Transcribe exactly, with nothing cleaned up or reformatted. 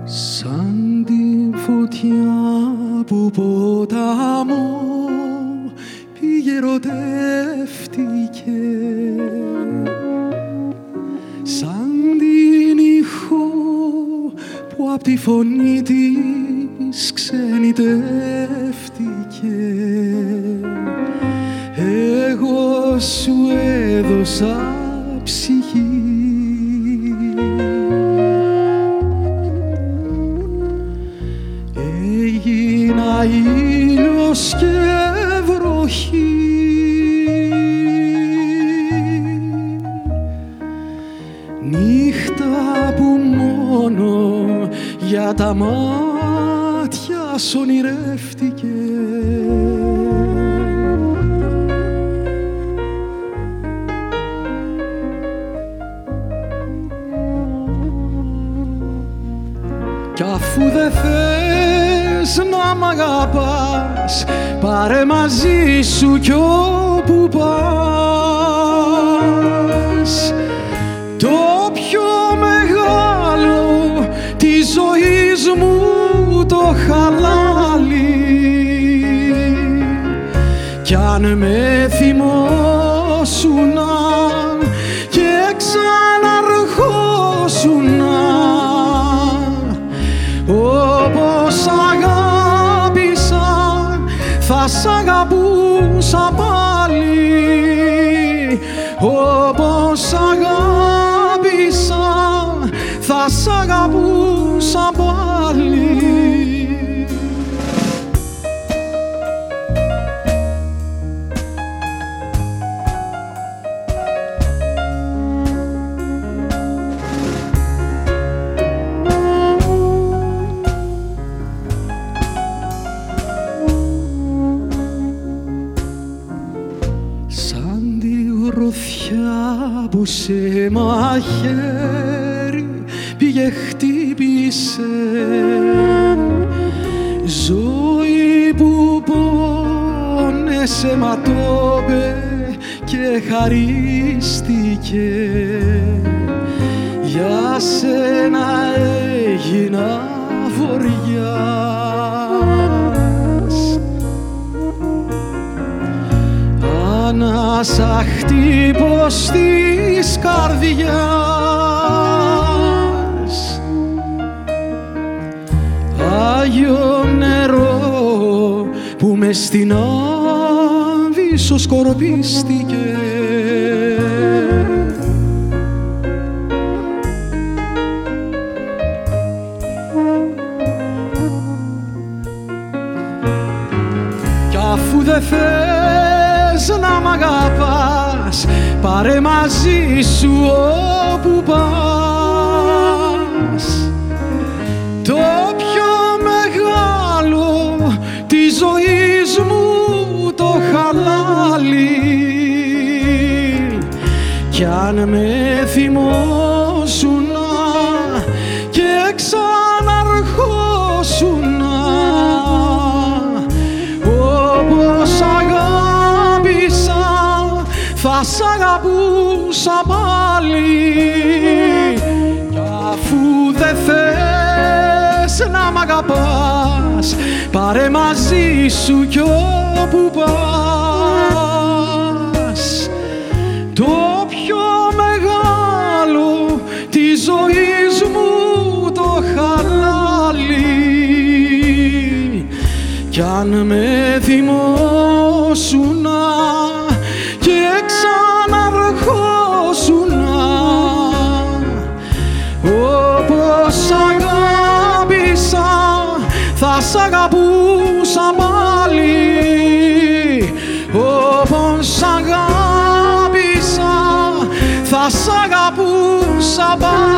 Σαν τη φωτιά που ποταμό πήγε ερωτεύτηκε, σαν την ηχό που απ' τη φωνή της ξενιτεύτηκε. Εγώ σου έδωσα ψυχή, έγινα ήλιος και βροχή, νύχτα που μόνο για τα μάτια σ' ονειρεύτηκε. Κι αφού δε θες να μ' αγαπάς, πάρε μαζί σου κι όπου πας το πιο μεγάλο της ζωής μου το χαλάλι. Κι αν με θυμώσουνα και ξαναρχόσουνα, όπως αγάπησα θα σ' αγαπούσα πάλι, όπως αγάπησα θα σ' αγαπούσα πάλι. Σαν τη γροθιά που σε μαχαίρι πήγε χτύπησε, ζωή που πόνεσε ματώπε και χαρίστηκε. Για σένα έγινα βοριάς, ανάσα χτύπος της καρδιάς, Άγιο νερό που μες στην Άβυσσο σκορπίστηκε. Κι αφού δε θες να μ' αγαπάς, πάρε μαζί σου όπου πας το πιο μεγάλο της ζωής μου το χαλάλι. Κι αν με θυμώσουνα και ξαναρχόσουνα, όπως αγάπησα θα σ' αγαπούσα πάλι. Κι αφού δε θες να μ' αγαπάς, πάρε μαζί σου κι όπου πας το πιο μεγάλο της ζωής μου το χαλάλι. Κι αν με θυμώσουνα και ξαναρχόσουνα, όπως αγάπησα θα σ' αγαπούσα πάλι, όπως αγάπησα θα σ' αγαπούσα πάλι.